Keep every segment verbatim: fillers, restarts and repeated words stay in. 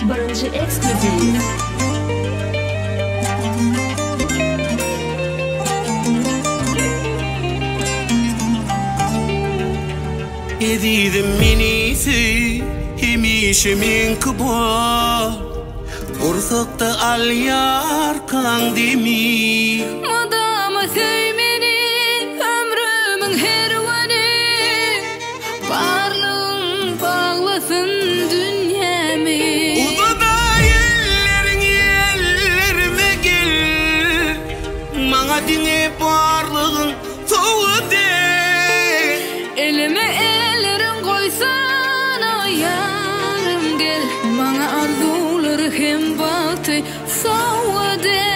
Birinci ekskluziv. Edidim menisi hemişe men kıbar Ursakta al yar kan demi Madama sevmeni ömrümün hervanı Varlığın bağlasın dünyamı Uzada yerlerin yerlerime gel Mana dine varlığın soğu de Elime ellerin koysana yarım gel Bana arzuları hem batı soğu de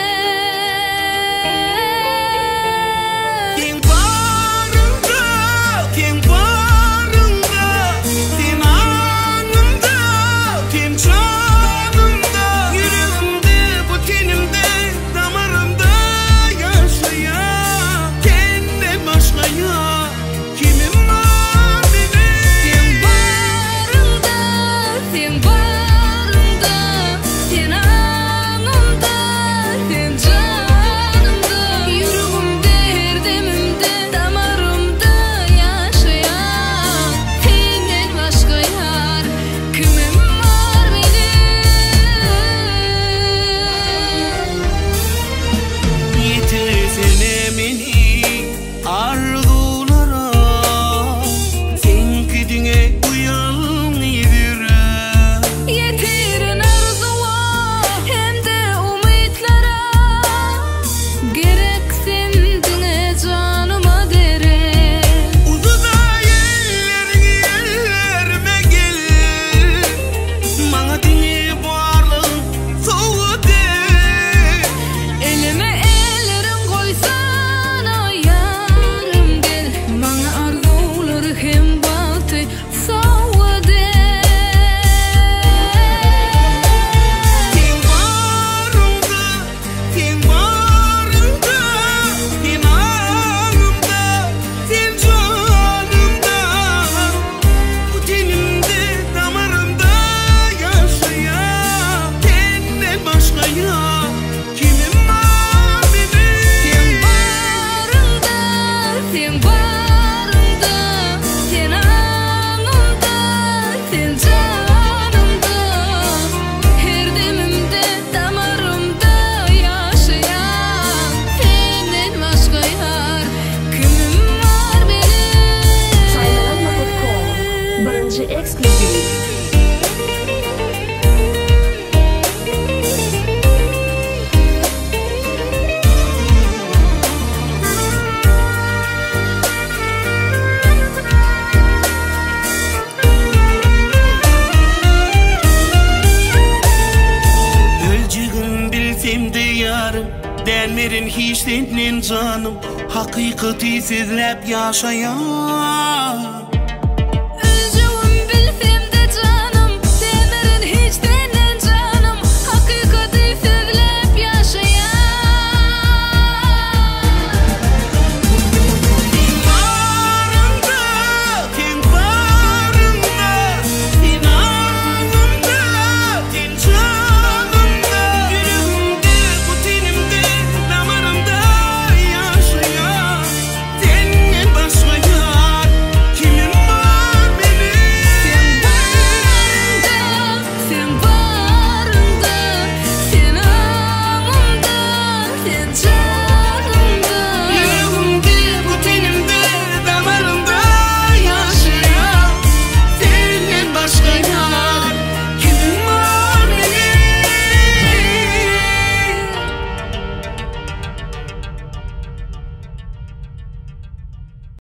Denmerin hiç senin canım Hakikati sizlep yaşayan